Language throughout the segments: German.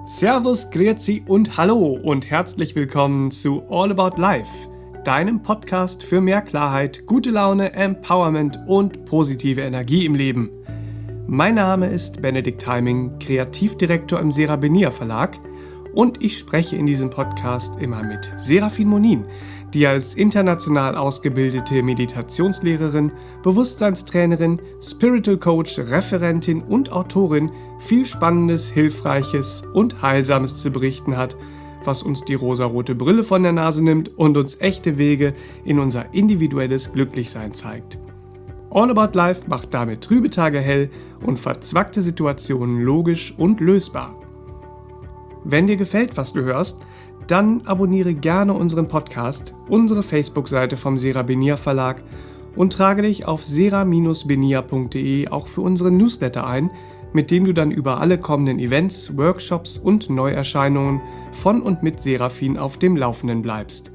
Servus, Grüezi und Hallo und herzlich willkommen zu All About Life, deinem Podcast für mehr Klarheit, gute Laune, Empowerment und positive Energie im Leben. Mein Name ist Benedikt Heiming, Kreativdirektor im Serabenia Verlag und ich spreche in diesem Podcast immer mit Serafin Monin, die als international ausgebildete Meditationslehrerin, Bewusstseinstrainerin, Spiritual Coach, Referentin und Autorin viel Spannendes, Hilfreiches und Heilsames zu berichten hat, was uns die rosarote Brille von der Nase nimmt und uns echte Wege in unser individuelles Glücklichsein zeigt. All About Life macht damit trübe Tage hell und verzwackte Situationen logisch und lösbar. Wenn dir gefällt, was du hörst, dann abonniere gerne unseren Podcast, unsere Facebook-Seite vom Serabenia Verlag und trage dich auf sera-benia.de auch für unseren Newsletter ein, mit dem du dann über alle kommenden Events, Workshops und Neuerscheinungen von und mit Serafin auf dem Laufenden bleibst.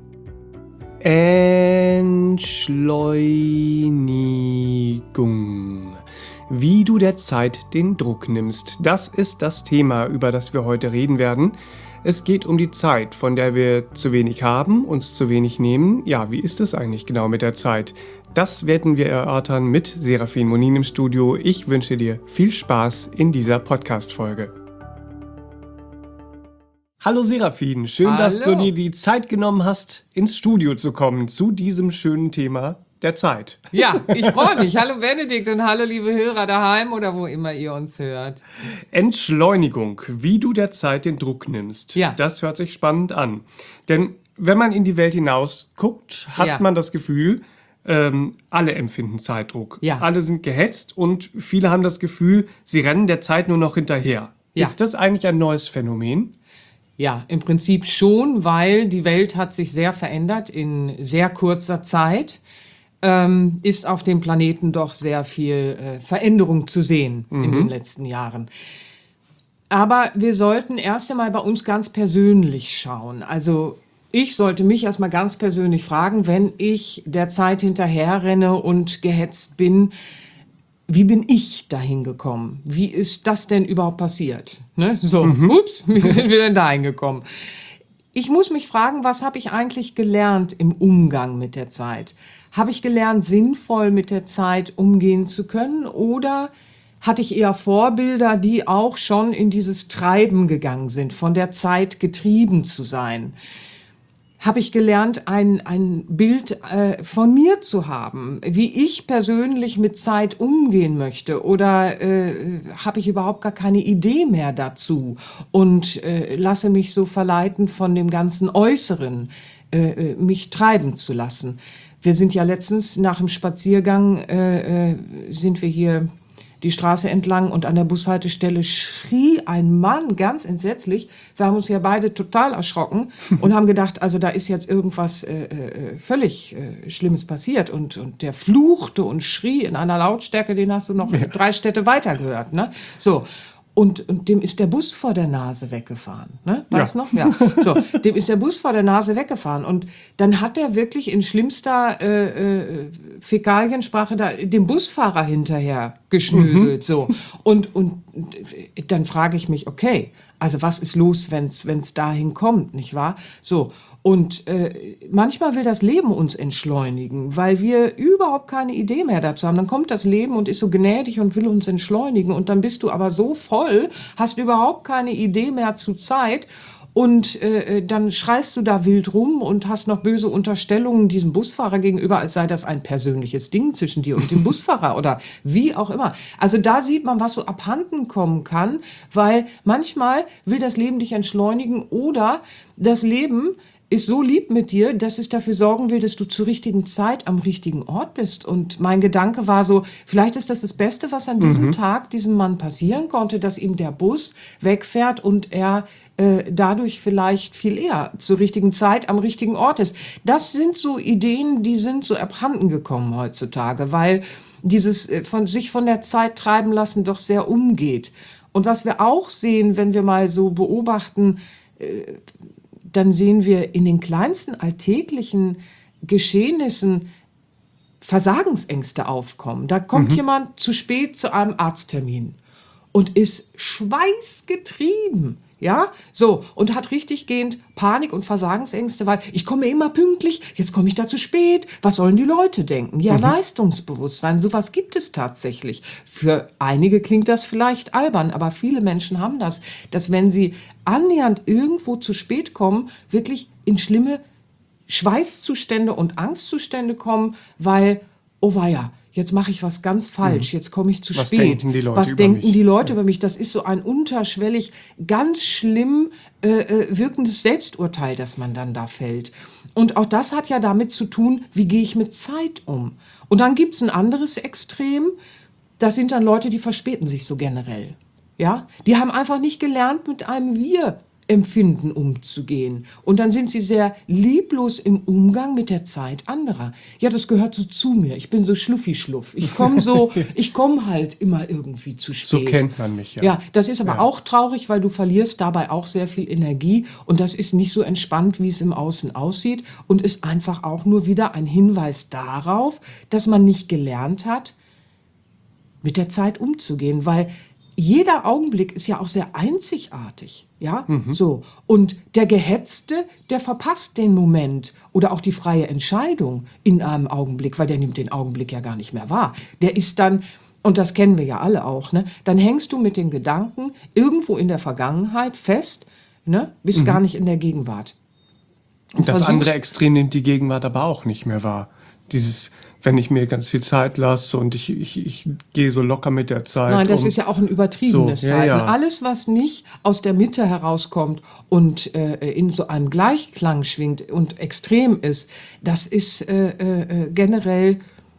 Entschleunigung. Wie du der Zeit den Druck nimmst, das ist das Thema, über das wir heute reden werden. Es geht um die Zeit, von der wir zu wenig haben, uns zu wenig nehmen. Ja, wie ist es eigentlich genau mit der Zeit? Das werden wir erörtern mit Serafin Monin im Studio. Ich wünsche dir viel Spaß in dieser Podcast-Folge. Hallo Serafin, schön, dass du dir die Zeit genommen hast, ins Studio zu kommen zu diesem schönen Thema der Zeit. Ja, ich freue mich. Hallo Benedikt und hallo liebe Hörer daheim oder wo immer ihr uns hört. Entschleunigung, wie du der Zeit den Druck nimmst. Ja. Das hört sich spannend an. Denn wenn man in die Welt hinaus guckt, hat man das Gefühl, alle empfinden Zeitdruck. Ja. Alle sind gehetzt und viele haben das Gefühl, sie rennen der Zeit nur noch hinterher. Ja. Ist das eigentlich ein neues Phänomen? Ja, im Prinzip schon, weil die Welt hat sich sehr verändert in sehr kurzer Zeit. Ist auf dem Planeten doch sehr viel Veränderung zu sehen in den letzten Jahren. Aber wir sollten erst einmal bei uns ganz persönlich schauen. Also ich sollte mich erstmal ganz persönlich fragen, wenn ich der Zeit hinterherrenne und gehetzt bin, wie bin ich dahin gekommen? Wie ist das denn überhaupt passiert? Ne? So, ups, wie sind wir denn dahin gekommen? Ich muss mich fragen, was habe ich eigentlich gelernt im Umgang mit der Zeit? Habe ich gelernt, sinnvoll mit der Zeit umgehen zu können? Oder hatte ich eher Vorbilder, die auch schon in dieses Treiben gegangen sind, von der Zeit getrieben zu sein? Habe ich gelernt, ein Bild von mir zu haben, wie ich persönlich mit Zeit umgehen möchte? Oder habe ich überhaupt gar keine Idee mehr dazu und lasse mich so verleiten von dem ganzen Äußeren, mich treiben zu lassen? Wir sind ja letztens nach dem Spaziergang, sind wir hier die Straße entlang und an der Bushaltestelle schrie ein Mann ganz entsetzlich. Wir haben uns ja beide total erschrocken und haben gedacht, also da ist jetzt irgendwas völlig Schlimmes passiert. Und der fluchte und schrie in einer Lautstärke, den hast du noch 3 Städte weiter gehört. Ne? So. Und dem ist der Bus vor der Nase weggefahren. Ne? Weißt noch? Ja. So, dem ist der Bus vor der Nase weggefahren. Und dann hat er wirklich in schlimmster Fäkaliensprache da dem Busfahrer hinterher geschnöselt. So. Und dann frage ich mich, okay, also was ist los, wenn's dahin kommt, nicht wahr? So. Und manchmal will das Leben uns entschleunigen, weil wir überhaupt keine Idee mehr dazu haben. Dann kommt das Leben und ist so gnädig und will uns entschleunigen. Und dann bist du aber so voll, hast überhaupt keine Idee mehr zu Zeit. Und dann schreist du da wild rum und hast noch böse Unterstellungen diesem Busfahrer gegenüber, als sei das ein persönliches Ding zwischen dir und dem Busfahrer oder wie auch immer. Also da sieht man, was so abhanden kommen kann, weil manchmal will das Leben dich entschleunigen oder das Leben ist so lieb mit dir, dass es dafür sorgen will, dass du zur richtigen Zeit am richtigen Ort bist. Und mein Gedanke war so, vielleicht ist das Beste, was an diesem Tag diesem Mann passieren konnte, dass ihm der Bus wegfährt und er dadurch vielleicht viel eher zur richtigen Zeit am richtigen Ort ist. Das sind so Ideen, die sind so abhanden gekommen heutzutage, weil dieses sich von der Zeit treiben lassen doch sehr umgeht. Und was wir auch sehen, wenn wir mal so beobachten, dann sehen wir in den kleinsten alltäglichen Geschehnissen Versagensängste aufkommen. Da kommt jemand zu spät zu einem Arzttermin und ist schweißgetrieben. Ja, so, und hat richtig gehend Panik und Versagensängste, weil ich komme immer pünktlich, jetzt komme ich da zu spät, was sollen die Leute denken? Ja, Leistungsbewusstsein, sowas gibt es tatsächlich. Für einige klingt das vielleicht albern, aber viele Menschen haben das, dass wenn sie annähernd irgendwo zu spät kommen, wirklich in schlimme Schweißzustände und Angstzustände kommen, weil, oh weia, jetzt mache ich was ganz falsch, jetzt komme ich zu Was spät. denken die Leute was über denken mich? die Leute über mich? Das ist so ein unterschwellig, ganz schlimm wirkendes Selbsturteil, das man dann da fällt. Und auch das hat ja damit zu tun, wie gehe ich mit Zeit um? Und dann gibt es ein anderes Extrem, das sind dann Leute, die verspäten sich so generell. Ja? Die haben einfach nicht gelernt, mit einem Wir-Empfinden umzugehen. Und dann sind sie sehr lieblos im Umgang mit der Zeit anderer. Ja, das gehört so zu mir. Ich bin so schluffi-schluff. Ich komme halt immer irgendwie zu spät. So kennt man mich, ja. Ja, das ist aber auch traurig, weil du verlierst dabei auch sehr viel Energie und das ist nicht so entspannt, wie es im Außen aussieht und ist einfach auch nur wieder ein Hinweis darauf, dass man nicht gelernt hat, mit der Zeit umzugehen, weil jeder Augenblick ist ja auch sehr einzigartig, ja, so. Und der Gehetzte, der verpasst den Moment oder auch die freie Entscheidung in einem Augenblick, weil der nimmt den Augenblick ja gar nicht mehr wahr. Der ist dann, und das kennen wir ja alle auch, ne, dann hängst du mit den Gedanken irgendwo in der Vergangenheit fest, ne, bist gar nicht in der Gegenwart. Und das versuchst- andere Extrem nimmt die Gegenwart aber auch nicht mehr wahr. Dieses, wenn ich mir ganz viel Zeit lasse und ich gehe so locker mit der Zeit. Nein, das ist ja auch ein übertriebenes So, ja, Verhalten. ja. Alles, was nicht aus der Mitte herauskommt und in so einem Gleichklang schwingt und extrem ist, das ist generell,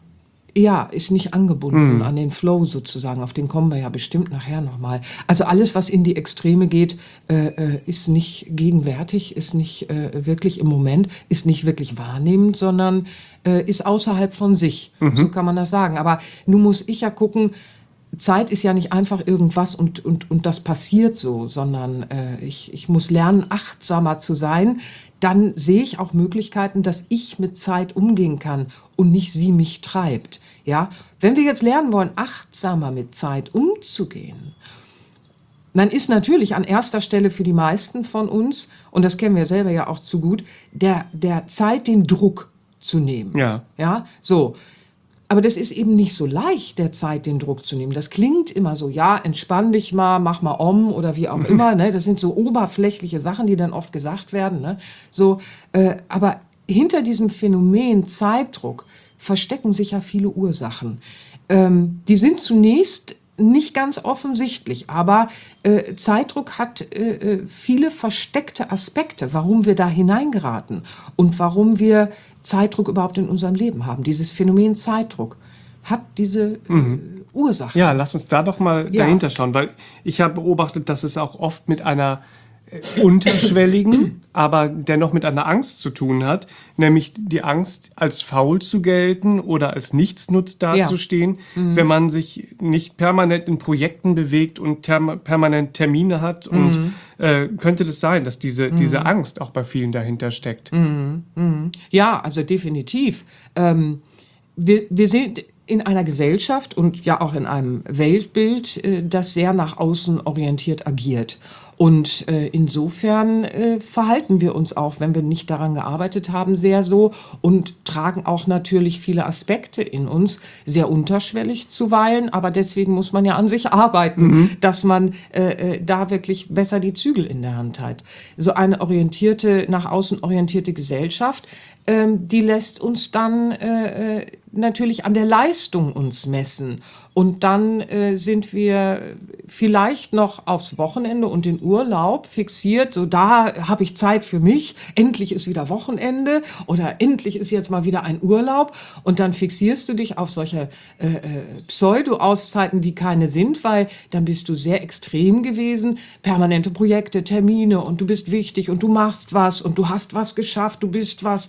ja, ist nicht angebunden an den Flow sozusagen. Auf den kommen wir ja bestimmt nachher nochmal. Also alles, was in die Extreme geht, ist nicht gegenwärtig, ist nicht wirklich im Moment, ist nicht wirklich wahrnehmend, sondern ist außerhalb von sich. So kann man das sagen. Aber nun muss ich ja gucken, Zeit ist ja nicht einfach irgendwas und das passiert so, sondern ich muss lernen, achtsamer zu sein. Dann sehe ich auch Möglichkeiten, dass ich mit Zeit umgehen kann und nicht sie mich treibt. Ja? Wenn wir jetzt lernen wollen, achtsamer mit Zeit umzugehen, dann ist natürlich an erster Stelle für die meisten von uns, und das kennen wir selber ja auch zu gut, der Zeit den Druck zu nehmen. Ja. Ja, so. Aber das ist eben nicht so leicht, der Zeit den Druck zu nehmen. Das klingt immer so, ja, entspann dich mal, mach mal oder wie auch immer. Ne? Das sind so oberflächliche Sachen, die dann oft gesagt werden. Ne? So, aber hinter diesem Phänomen Zeitdruck verstecken sich ja viele Ursachen. Die sind zunächst nicht ganz offensichtlich, aber Zeitdruck hat viele versteckte Aspekte, warum wir da hineingeraten und warum wir Zeitdruck überhaupt in unserem Leben haben. Dieses Phänomen Zeitdruck hat diese Ursache. Ja, lass uns da doch mal Ja. dahinter schauen, weil ich habe beobachtet, dass es auch oft mit einer unterschwelligen, aber dennoch mit einer Angst zu tun hat, nämlich die Angst, als faul zu gelten oder als Nichtsnutz dazustehen, wenn man sich nicht permanent in Projekten bewegt und permanent Termine hat. Und könnte das sein, dass diese Angst auch bei vielen dahinter steckt? Ja, also definitiv. Wir sind in einer Gesellschaft und ja auch in einem Weltbild, das sehr nach außen orientiert agiert. Und insofern verhalten wir uns auch, wenn wir nicht daran gearbeitet haben, sehr so und tragen auch natürlich viele Aspekte in uns, sehr unterschwellig zuweilen, aber deswegen muss man ja an sich arbeiten, dass man da wirklich besser die Zügel in der Hand hat. So eine nach außen orientierte Gesellschaft, die lässt uns dann natürlich an der Leistung uns messen. Und dann sind wir vielleicht noch aufs Wochenende und den Urlaub fixiert. So, da habe ich Zeit für mich. Endlich ist wieder Wochenende oder endlich ist jetzt mal wieder ein Urlaub. Und dann fixierst du dich auf solche Pseudo-Auszeiten, die keine sind, weil dann bist du sehr extrem gewesen. Permanente Projekte, Termine und du bist wichtig und du machst was und du hast was geschafft, du bist was.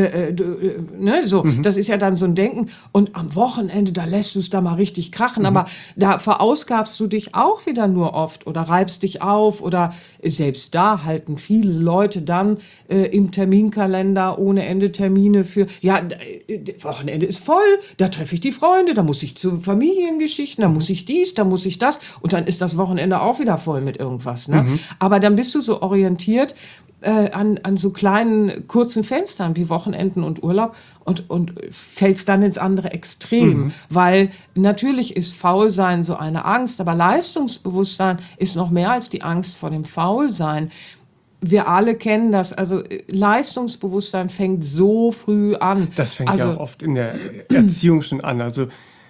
Das ist ja dann so ein Denken. Und am Wochenende, da lässt du es da mal richtig krachen. Aber da verausgabst du dich auch auch wieder nur oft oder reibst dich auf oder selbst da halten viele Leute dann im Terminkalender ohne Ende Termine für, Wochenende ist voll, da treffe ich die Freunde, da muss ich zu Familiengeschichten, da muss ich dies, da muss ich das und dann ist das Wochenende auch wieder voll mit irgendwas. Ne? Aber dann bist du so orientiert an so kleinen, kurzen Fenstern wie Wochenenden und Urlaub und fällst dann ins andere Extrem. Weil natürlich ist Faulsein so eine Angst, aber Leistungsbewusstsein ist noch mehr als die Angst vor dem Faulsein. Wir alle kennen das, also Leistungsbewusstsein fängt so früh an. Das fängt ja auch oft in der Erziehung schon an. Also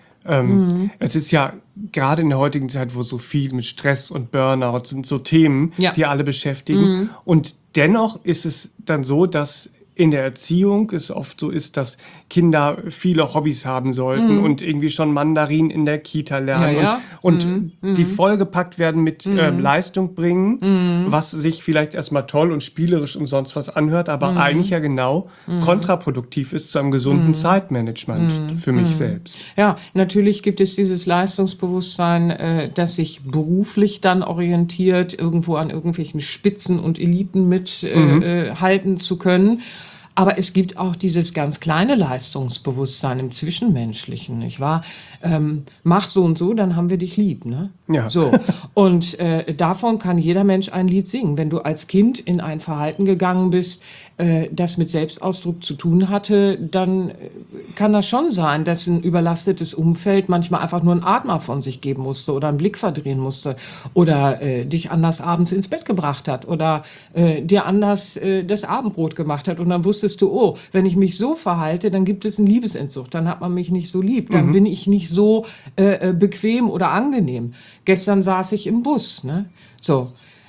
es ist ja gerade in der heutigen Zeit, wo so viel mit Stress und Burnout sind, so Themen, die alle beschäftigen. Und dennoch ist es dann so, dass in der Erziehung es oft so ist, dass Kinder viele Hobbys haben sollten und irgendwie schon Mandarin in der Kita lernen und die vollgepackt werden mit Leistung bringen, was sich vielleicht erstmal toll und spielerisch und sonst was anhört, aber eigentlich ja genau kontraproduktiv ist zu einem gesunden Zeitmanagement für mich selbst. Ja, natürlich gibt es dieses Leistungsbewusstsein, das sich beruflich dann orientiert, irgendwo an irgendwelchen Spitzen und Eliten mithalten zu können. Aber es gibt auch dieses ganz kleine Leistungsbewusstsein im Zwischenmenschlichen, nicht wahr? Mach so und so, dann haben wir dich lieb, ne? Ja. So. Und davon kann jeder Mensch ein Lied singen. Wenn du als Kind in ein Verhalten gegangen bist, das mit Selbstausdruck zu tun hatte, dann kann das schon sein, dass ein überlastetes Umfeld manchmal einfach nur einen Atmer von sich geben musste oder einen Blick verdrehen musste oder dich anders abends ins Bett gebracht hat oder dir anders das Abendbrot gemacht hat und dann wusstest du, oh, wenn ich mich so verhalte, dann gibt es einen Liebesentzug, dann hat man mich nicht so lieb, dann bin ich nicht so bequem oder angenehm. Gestern saß ich im Bus, ne? So,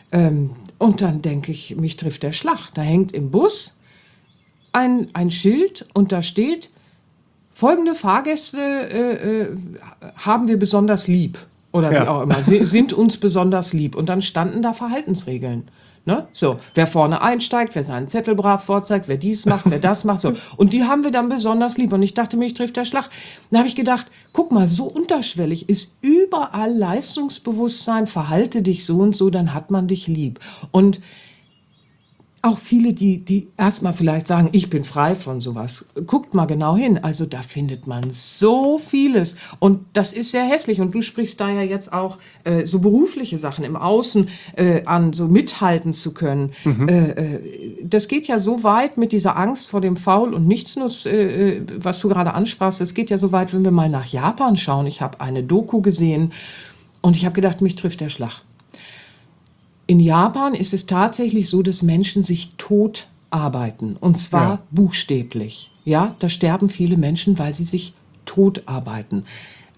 und dann denke ich, mich trifft der Schlag. Da hängt im Bus ein Schild und da steht, folgende Fahrgäste haben wir besonders lieb. Oder wie auch immer, sind uns besonders lieb. Und dann standen da Verhaltensregeln. Ne? So, wer vorne einsteigt, wer seinen Zettel brav vorzeigt, wer dies macht, wer das macht. So. Und die haben wir dann besonders lieb. Und ich dachte, mich trifft der Schlag. Dann habe ich gedacht, guck mal, so unterschwellig ist überall Leistungsbewusstsein, verhalte dich so und so, dann hat man dich lieb. Und auch viele, die erstmal vielleicht sagen, ich bin frei von sowas. Guckt mal genau hin. Also da findet man so vieles. Und das ist sehr hässlich. Und du sprichst da ja jetzt auch so berufliche Sachen im Außen an, so mithalten zu können. Das geht ja so weit mit dieser Angst vor dem Faul und Nichtsnuss, was du gerade ansprachst. Es geht ja so weit, wenn wir mal nach Japan schauen. Ich habe eine Doku gesehen und ich habe gedacht, mich trifft der Schlag. In Japan ist es tatsächlich so, dass Menschen sich tot arbeiten. Und zwar buchstäblich. Ja, da sterben viele Menschen, weil sie sich tot arbeiten.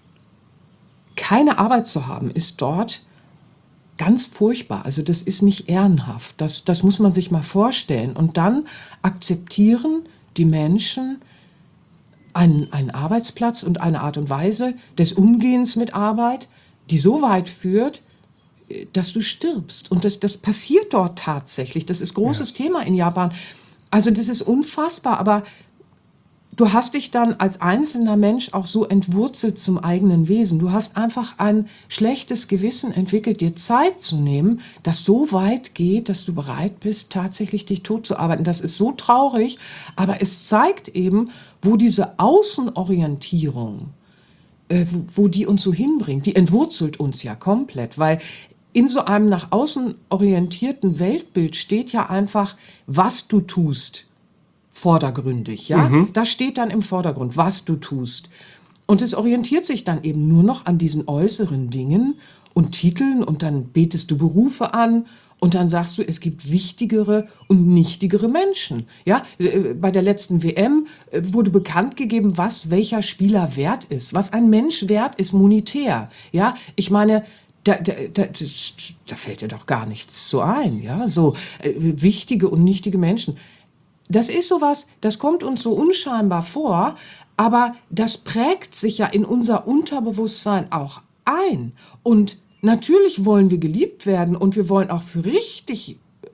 Keine Arbeit zu haben, ist dort ganz furchtbar. Also das ist nicht ehrenhaft. Das muss man sich mal vorstellen. Und dann akzeptieren die Menschen einen Arbeitsplatz und eine Art und Weise des Umgehens mit Arbeit, die so weit führt, dass du stirbst. Und das passiert dort tatsächlich. Das ist großes Thema in Japan. Also das ist unfassbar, aber du hast dich dann als einzelner Mensch auch so entwurzelt zum eigenen Wesen. Du hast einfach ein schlechtes Gewissen entwickelt, dir Zeit zu nehmen, das so weit geht, dass du bereit bist, tatsächlich dich tot zu arbeiten. Das ist so traurig, aber es zeigt eben, wo diese Außenorientierung, wo die uns so hinbringt, die entwurzelt uns ja komplett, weil in so einem nach außen orientierten Weltbild steht ja einfach, was du tust, vordergründig, ja? Das steht dann im Vordergrund, was du tust. Und es orientiert sich dann eben nur noch an diesen äußeren Dingen und Titeln und dann betest du Berufe an und dann sagst du, es gibt wichtigere und nichtigere Menschen. Ja? Bei der letzten WM wurde bekannt gegeben, was welcher Spieler wert ist, was ein Mensch wert ist monetär. Ja? Ich meine, da fällt dir doch gar nichts so ein. Ja? So wichtige und nichtige Menschen. Das ist sowas, das kommt uns so unscheinbar vor, aber das prägt sich ja in unser Unterbewusstsein auch ein. Und natürlich wollen wir geliebt werden und wir wollen auch für richtig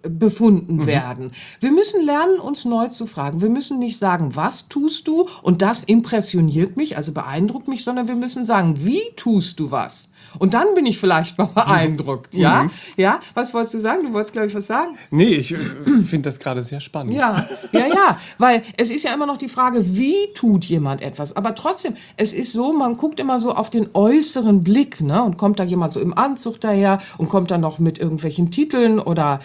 befunden werden. Wir müssen lernen, uns neu zu fragen. Wir müssen nicht sagen, was tust du? Und das impressioniert mich, also beeindruckt mich, sondern wir müssen sagen, wie tust du was? Und dann bin ich vielleicht mal beeindruckt, ja? Ja? Was wolltest du sagen? Du wolltest, glaube ich, was sagen? Nee, ich finde das gerade sehr spannend. Ja, weil es ist ja immer noch die Frage, wie tut jemand etwas? Aber trotzdem, es ist so, man guckt immer so auf den äußeren Blick, ne? Und kommt da jemand so im Anzug daher und kommt dann noch mit irgendwelchen Titeln oder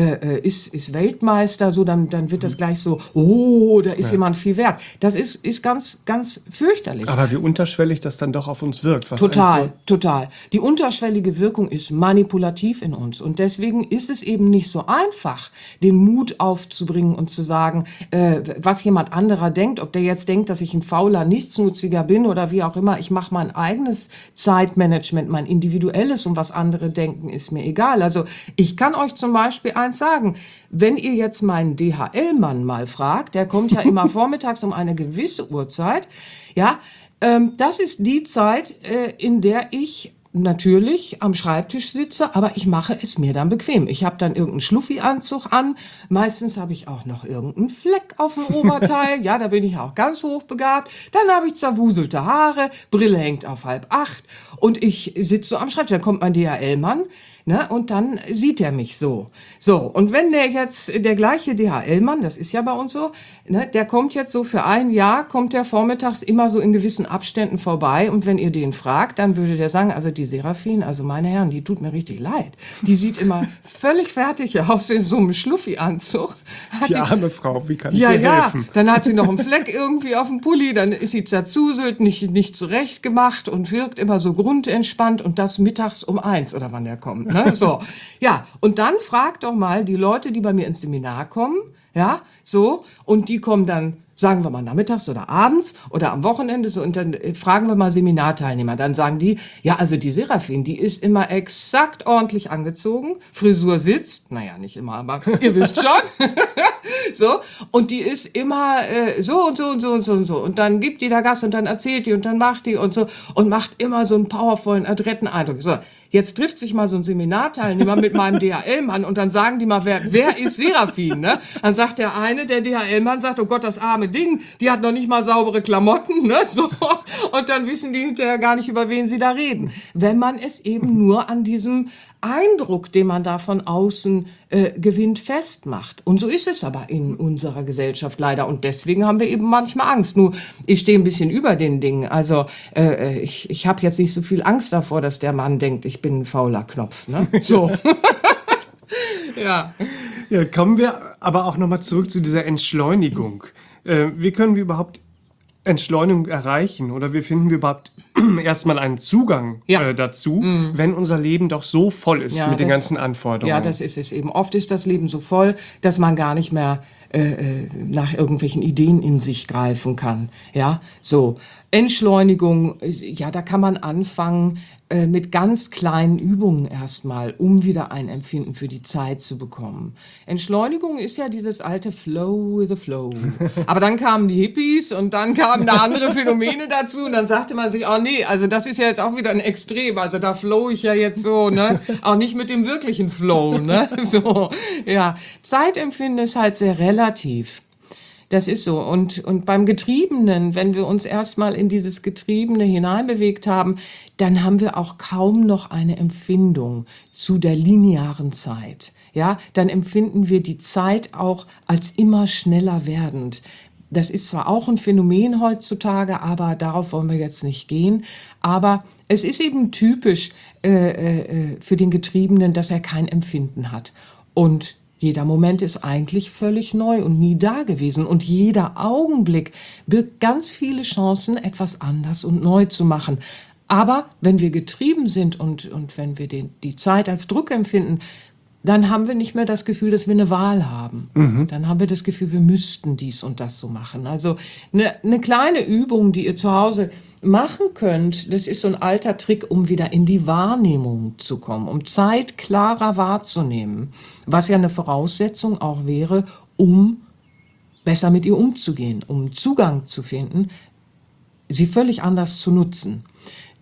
ist Weltmeister, so, dann wird das gleich so, oh, da ist jemand viel wert. Das ist ganz, ganz fürchterlich. Aber wie unterschwellig das dann doch auf uns wirkt. Was Total. Die unterschwellige Wirkung ist manipulativ in uns. Und deswegen ist es eben nicht so einfach, den Mut aufzubringen und zu sagen, was jemand anderer denkt, ob der jetzt denkt, dass ich ein fauler Nichtsnutziger bin oder wie auch immer. Ich mache mein eigenes Zeitmanagement, mein individuelles, und was andere denken, ist mir egal. Also ich kann euch zum Beispiel eins sagen, wenn ihr jetzt meinen DHL-Mann mal fragt, der kommt ja immer vormittags um eine gewisse Uhrzeit, ja, das ist die Zeit, in der ich natürlich am Schreibtisch sitze, aber ich mache es mir dann bequem. Ich habe dann irgendeinen Schluffi-Anzug an. Meistens habe ich auch noch irgendeinen Fleck auf dem Oberteil. Ja, da bin ich auch ganz hochbegabt. Dann habe ich zerwuselte Haare, Brille hängt auf 7:30 und ich sitze so am Schreibtisch. Dann kommt mein DHL-Mann. Ne, und dann sieht er mich so. So, und wenn der gleiche DHL-Mann, das ist ja bei uns so, ne, der kommt jetzt so für ein Jahr, kommt der vormittags immer so in gewissen Abständen vorbei, und wenn ihr den fragt, dann würde der sagen, also die Serafin, also meine Herren, die tut mir richtig leid. Die sieht immer völlig fertig aus in so einem Schluffi-Anzug. Die arme Frau, wie kann ich ihr helfen? Ja, dann hat sie noch einen Fleck irgendwie auf dem Pulli, dann ist sie zerzuselt, nicht zurecht gemacht und wirkt immer so grundentspannt, und das mittags um 1 oder wann der kommt. Ne? So, ja, und dann fragt doch mal die Leute, die bei mir ins Seminar kommen, ja, so, und die kommen dann, sagen wir mal, nachmittags oder abends oder am Wochenende, so, und dann fragen wir mal Seminarteilnehmer, dann sagen die, ja, also die Serafin, die ist immer exakt ordentlich angezogen, Frisur sitzt, naja, nicht immer, aber ihr wisst schon, so, und die ist immer so und so und so und so und so, und dann gibt die da Gas und dann erzählt die und dann macht die und so und macht immer so einen powervollen, adretten Eindruck. So, jetzt trifft sich mal so ein Seminarteilnehmer mit meinem DHL-Mann und dann sagen die mal, wer ist Serafin, ne? Dann sagt der eine, der DHL-Mann sagt, oh Gott, das arme Ding, die hat noch nicht mal saubere Klamotten, ne? So. Und dann wissen die hinterher gar nicht, über wen sie da reden. Wenn man es eben nur an diesem Eindruck, den man da von außen gewinnt, festmacht. Und so ist es aber in unserer Gesellschaft leider. Und deswegen haben wir eben manchmal Angst. Nur, ich stehe ein bisschen über den Dingen. Also ich habe jetzt nicht so viel Angst davor, dass der Mann denkt, ich bin ein fauler Knopf. Ne? So. Ja. Ja, kommen wir aber auch nochmal zurück zu dieser Entschleunigung. Wie können wir überhaupt Entschleunigung erreichen, oder wie finden wir überhaupt erstmal einen Zugang dazu, wenn unser Leben doch so voll ist mit den ganzen Anforderungen? Ja, das ist es eben. Oft ist das Leben so voll, dass man gar nicht mehr nach irgendwelchen Ideen in sich greifen kann. Ja, so. Entschleunigung, ja, da kann man anfangen mit ganz kleinen Übungen erstmal, um wieder ein Empfinden für die Zeit zu bekommen. Entschleunigung ist ja dieses alte Flow with the Flow. Aber dann kamen die Hippies und dann kamen da andere Phänomene dazu und dann sagte man sich, oh nee, also das ist ja jetzt auch wieder ein Extrem, also da flow ich ja jetzt so, ne? Auch nicht mit dem wirklichen Flow, ne? So, ja. Zeitempfinden ist halt sehr relativ. Das ist so. Und beim Getriebenen, wenn wir uns erstmal in dieses Getriebene hineinbewegt haben, dann haben wir auch kaum noch eine Empfindung zu der linearen Zeit. Ja, dann empfinden wir die Zeit auch als immer schneller werdend. Das ist zwar auch ein Phänomen heutzutage, aber darauf wollen wir jetzt nicht gehen. Aber es ist eben typisch für den Getriebenen, dass er kein Empfinden hat. Und jeder Moment ist eigentlich völlig neu und nie da gewesen. Und jeder Augenblick birgt ganz viele Chancen, etwas anders und neu zu machen. Aber wenn wir getrieben sind und wenn wir die Zeit als Druck empfinden, dann haben wir nicht mehr das Gefühl, dass wir eine Wahl haben. Dann haben wir das Gefühl, wir müssten dies und das so machen. Also eine kleine Übung, die ihr zu Hause machen könnt, das ist so ein alter Trick, um wieder in die Wahrnehmung zu kommen, um Zeit klarer wahrzunehmen, was ja eine Voraussetzung auch wäre, um besser mit ihr umzugehen, um Zugang zu finden, sie völlig anders zu nutzen.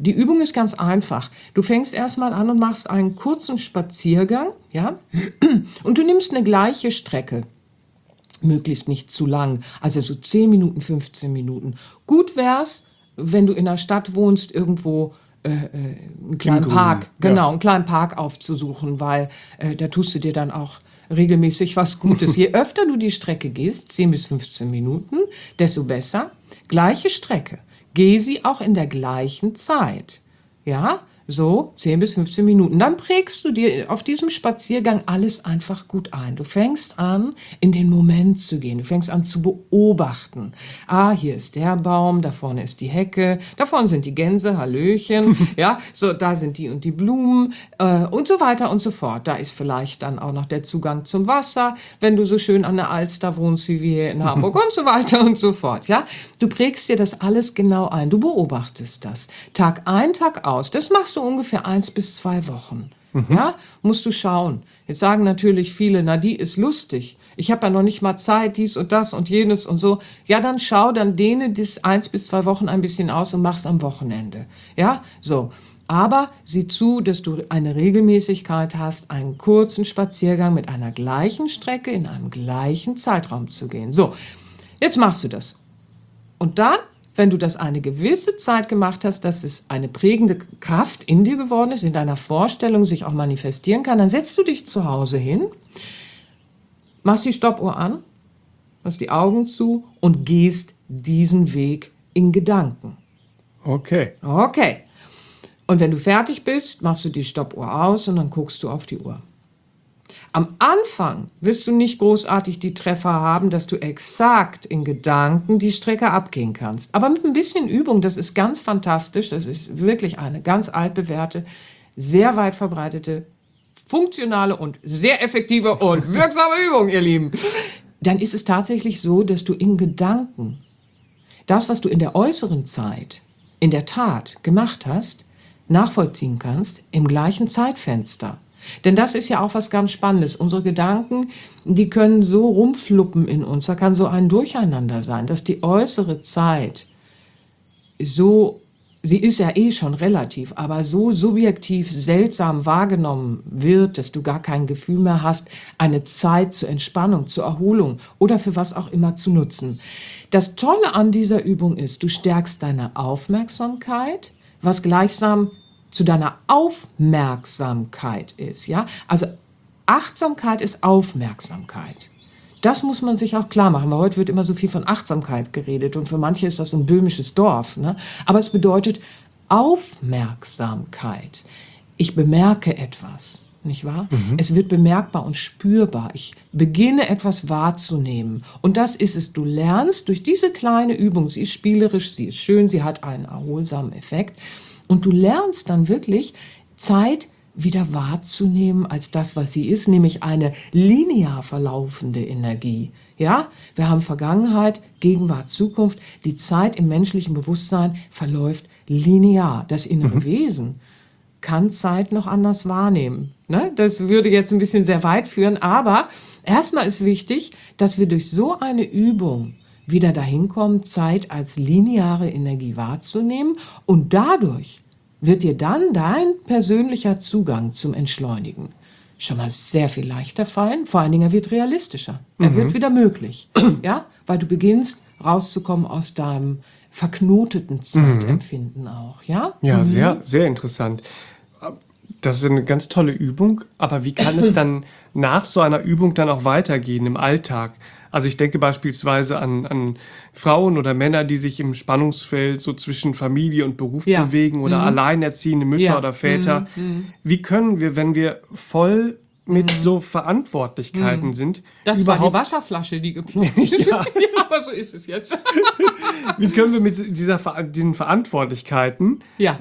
Die Übung ist ganz einfach. Du fängst erstmal an und machst einen kurzen Spaziergang, ja? Und du nimmst eine gleiche Strecke. Möglichst nicht zu lang, also so 10 Minuten, 15 Minuten. Gut wär's, wenn du in der Stadt wohnst, irgendwo einen kleinen Park, genau, einen kleinen Park aufzusuchen, weil da tust du dir dann auch regelmäßig was Gutes. Je öfter du die Strecke gehst, 10 bis 15 Minuten, desto besser. Gleiche Strecke. Geh sie auch in der gleichen Zeit. Ja, so 10 bis 15 Minuten. Dann prägst du dir auf diesem Spaziergang alles einfach gut ein. Du fängst an, in den Moment zu gehen. Du fängst an zu beobachten. Ah, hier ist der Baum, da vorne ist die Hecke, da vorne sind die Gänse, Hallöchen, ja, so, da sind die und die Blumen und so weiter und so fort. Da ist vielleicht dann auch noch der Zugang zum Wasser, wenn du so schön an der Alster wohnst, wie wir hier in Hamburg und so weiter und so fort, ja. Du prägst dir das alles genau ein. Du beobachtest das. Tag ein, Tag aus. Das machst du ungefähr 1 bis 2 Wochen. Ja, musst du schauen. Jetzt sagen natürlich viele, na, die ist lustig. Ich habe ja noch nicht mal Zeit, dies und das und jenes und so. Ja, dann schau, dann dehne das 1 bis 2 Wochen ein bisschen aus und mach's am Wochenende. Ja, so. Aber sieh zu, dass du eine Regelmäßigkeit hast, einen kurzen Spaziergang mit einer gleichen Strecke in einem gleichen Zeitraum zu gehen. So, jetzt machst du das. Und dann, wenn du das eine gewisse Zeit gemacht hast, dass es eine prägende Kraft in dir geworden ist, in deiner Vorstellung sich auch manifestieren kann, dann setzt du dich zu Hause hin, machst die Stoppuhr an, machst die Augen zu und gehst diesen Weg in Gedanken. Okay. Okay. Und wenn du fertig bist, machst du die Stoppuhr aus und dann guckst du auf die Uhr. Am Anfang wirst du nicht großartig die Treffer haben, dass du exakt in Gedanken die Strecke abgehen kannst. Aber mit ein bisschen Übung, das ist ganz fantastisch, das ist wirklich eine ganz altbewährte, sehr weit verbreitete, funktionale und sehr effektive und wirksame Übung, ihr Lieben. Dann ist es tatsächlich so, dass du in Gedanken das, was du in der äußeren Zeit, in der Tat gemacht hast, nachvollziehen kannst im gleichen Zeitfenster. Denn das ist ja auch was ganz Spannendes. Unsere Gedanken, die können so rumfluppen in uns, da kann so ein Durcheinander sein, dass die äußere Zeit so, sie ist ja eh schon relativ, aber so subjektiv seltsam wahrgenommen wird, dass du gar kein Gefühl mehr hast, eine Zeit zur Entspannung, zur Erholung oder für was auch immer zu nutzen. Das Tolle an dieser Übung ist, du stärkst deine Aufmerksamkeit, was gleichsam zu deiner Aufmerksamkeit ist, ja? Also Achtsamkeit ist Aufmerksamkeit. Das muss man sich auch klar machen, weil heute wird immer so viel von Achtsamkeit geredet und für manche ist das ein böhmisches Dorf, ne? Aber es bedeutet Aufmerksamkeit. Ich bemerke etwas, nicht wahr? Es wird bemerkbar und spürbar. Ich beginne etwas wahrzunehmen. Und das ist es. Du lernst durch diese kleine Übung, sie ist spielerisch, sie ist schön, sie hat einen erholsamen Effekt. Und du lernst dann wirklich, Zeit wieder wahrzunehmen als das, was sie ist, nämlich eine linear verlaufende Energie. Ja, wir haben Vergangenheit, Gegenwart, Zukunft. Die Zeit im menschlichen Bewusstsein verläuft linear. Das innere Wesen kann Zeit noch anders wahrnehmen. Ne? Das würde jetzt ein bisschen sehr weit führen, aber erstmal ist wichtig, dass wir durch so eine Übung wieder dahin kommen, Zeit als lineare Energie wahrzunehmen und dadurch wird dir dann dein persönlicher Zugang zum Entschleunigen schon mal sehr viel leichter fallen. Vor allen Dingen, er wird realistischer. Er wird wieder möglich. Ja? Weil du beginnst rauszukommen aus deinem verknoteten Zeitempfinden auch. Ja, Ja, sehr, sehr interessant. Das ist eine ganz tolle Übung, aber wie kann es dann nach so einer Übung dann auch weitergehen im Alltag? Also ich denke beispielsweise an Frauen oder Männer, die sich im Spannungsfeld so zwischen Familie und Beruf bewegen oder alleinerziehende Mütter oder Väter. Wie können wir, wenn wir voll mit so Verantwortlichkeiten sind, das war die Wasserflasche, die geploppt ist. Ja, aber so ist es jetzt. Wie können wir mit diesen Verantwortlichkeiten,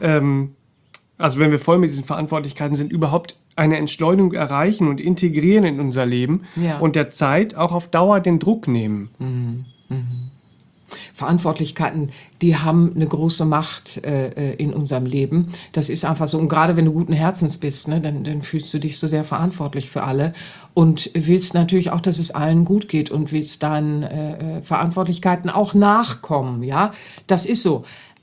also wenn wir voll mit diesen Verantwortlichkeiten sind, überhaupt eine Entschleunigung erreichen und integrieren in unser Leben und der Zeit auch auf Dauer den Druck nehmen? Verantwortlichkeiten, die haben eine große Macht in unserem Leben. Das ist einfach so. Und gerade wenn du guten Herzens bist, ne, dann fühlst du dich so sehr verantwortlich für alle und willst natürlich auch, dass es allen gut geht und willst deinen Verantwortlichkeiten auch nachkommen. Ja, das ist so.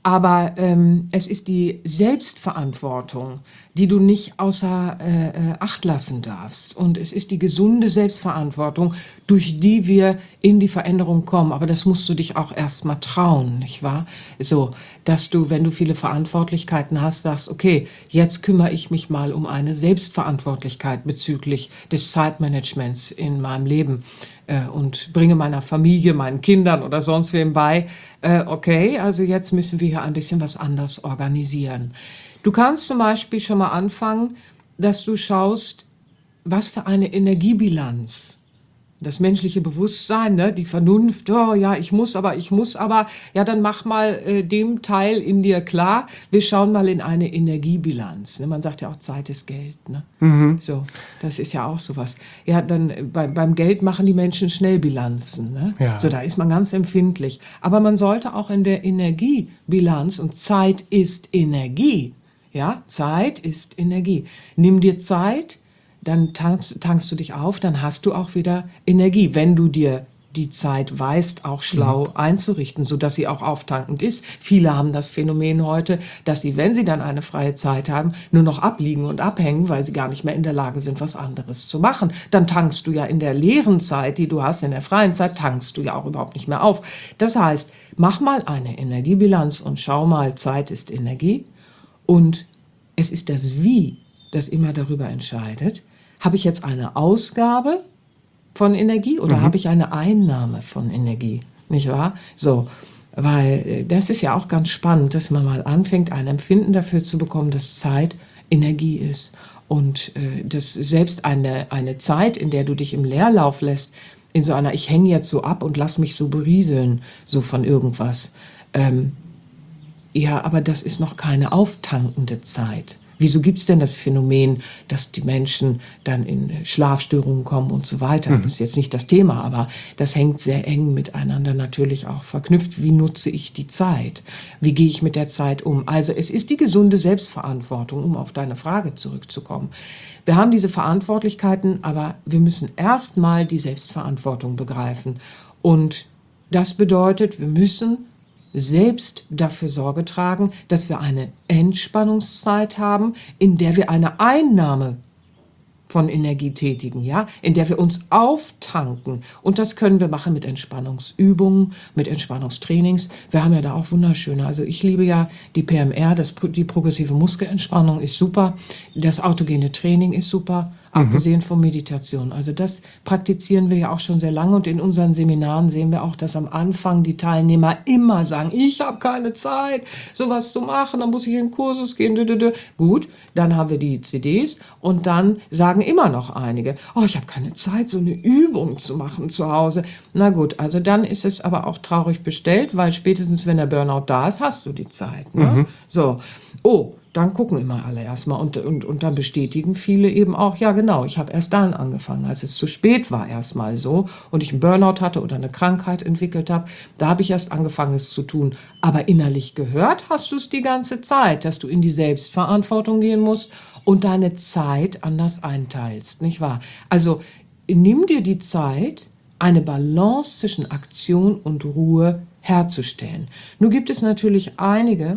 Aber es ist die Selbstverantwortung, die du nicht außer Acht lassen darfst. Und es ist die gesunde Selbstverantwortung, durch die wir in die Veränderung kommen. Aber das musst du dich auch erst mal trauen, nicht wahr? So, dass du, wenn du viele Verantwortlichkeiten hast, sagst, okay, jetzt kümmere ich mich mal um eine Selbstverantwortlichkeit bezüglich des Zeitmanagements in meinem Leben und bringe meiner Familie, meinen Kindern oder sonst wem bei, okay, also jetzt müssen wir hier ein bisschen was anders organisieren. Du kannst zum Beispiel schon mal anfangen, dass du schaust, was für eine Energiebilanz, das menschliche Bewusstsein, ne, die Vernunft, oh ja, ich muss aber, ja, dann mach mal dem Teil in dir klar, wir schauen mal in eine Energiebilanz. Ne? Man sagt ja auch, Zeit ist Geld. Ne? So, das ist ja auch sowas. Ja, dann beim Geld machen die Menschen schnell Bilanzen. Ne? Ja. So, da ist man ganz empfindlich. Aber man sollte auch in der Energiebilanz, und Zeit ist Energie, ja, Zeit ist Energie. Nimm dir Zeit, dann tankst du dich auf, dann hast du auch wieder Energie, wenn du dir die Zeit weißt, auch schlau einzurichten, sodass sie auch auftankend ist. Viele haben das Phänomen heute, dass sie, wenn sie dann eine freie Zeit haben, nur noch abliegen und abhängen, weil sie gar nicht mehr in der Lage sind, was anderes zu machen. Dann tankst du ja in der leeren Zeit, die du hast, in der freien Zeit, tankst du ja auch überhaupt nicht mehr auf. Das heißt, mach mal eine Energiebilanz und schau mal, Zeit ist Energie. Und es ist das Wie, das immer darüber entscheidet. Habe ich jetzt eine Ausgabe von Energie oder habe ich eine Einnahme von Energie? Nicht wahr? So, weil das ist ja auch ganz spannend, dass man mal anfängt, ein Empfinden dafür zu bekommen, dass Zeit Energie ist. Und dass selbst eine Zeit, in der du dich im Leerlauf lässt, in so einer, ich hänge jetzt so ab und lass mich so berieseln, so von irgendwas, ja, aber das ist noch keine auftankende Zeit. Wieso gibt es denn das Phänomen, dass die Menschen dann in Schlafstörungen kommen und so weiter? Das ist jetzt nicht das Thema, aber das hängt sehr eng miteinander natürlich auch verknüpft. Wie nutze ich die Zeit? Wie gehe ich mit der Zeit um? Also es ist die gesunde Selbstverantwortung, um auf deine Frage zurückzukommen. Wir haben diese Verantwortlichkeiten, aber wir müssen erstmal die Selbstverantwortung begreifen. Und das bedeutet, wir müssen selbst dafür Sorge tragen, dass wir eine Entspannungszeit haben, in der wir eine Einnahme von Energie tätigen, ja, in der wir uns auftanken. Und das können wir machen mit Entspannungsübungen, mit Entspannungstrainings. Wir haben ja da auch wunderschöne. Also ich liebe ja die PMR, die progressive Muskelentspannung ist super. Das autogene Training ist super, abgesehen von Meditation. Also das praktizieren wir ja auch schon sehr lange. Und in unseren Seminaren sehen wir auch, dass am Anfang die Teilnehmer immer sagen, ich habe keine Zeit, sowas zu machen, dann muss ich in den Kursus gehen. Gut, dann haben wir die CDs und dann sagen immer noch einige, oh, ich habe keine Zeit, so eine Übung zu machen zu Hause. Na gut, also dann ist es aber auch traurig bestellt, weil spätestens, wenn der Burnout da ist, hast du die Zeit. Ne? So, oh, dann gucken immer alle erstmal und dann bestätigen viele eben auch, ja genau, ich habe erst dann angefangen, als es zu spät war erstmal so und ich einen Burnout hatte oder eine Krankheit entwickelt habe, da habe ich erst angefangen, es zu tun. Aber innerlich gehört hast du es die ganze Zeit, dass du in die Selbstverantwortung gehen musst und deine Zeit anders einteilst, nicht wahr? Also nimm dir die Zeit, eine Balance zwischen Aktion und Ruhe herzustellen. Nur gibt es natürlich einige,